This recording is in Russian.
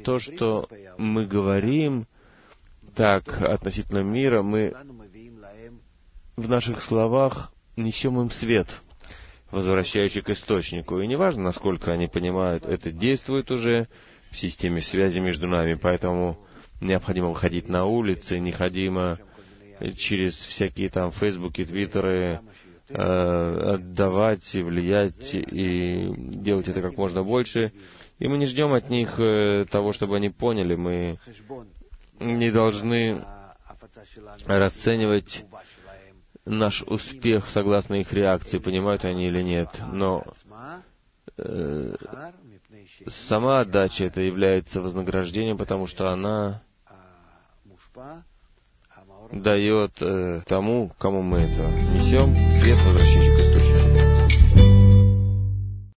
то, что мы говорим так относительно мира, мы в наших словах несем им свет, возвращающий к источнику. И неважно, насколько они понимают, это действует уже в системе связи между нами, поэтому необходимо выходить на улицы, необходимо через всякие там Фейсбуки, Твиттеры отдавать и влиять, и делать это как можно больше. И мы не ждем от них того, чтобы они поняли. Мы не должны расценивать наш успех согласно их реакции, понимают они или нет. Но сама отдача это является вознаграждением, потому что она дает тому, кому мы это несем, свет, возвращающий к источнику.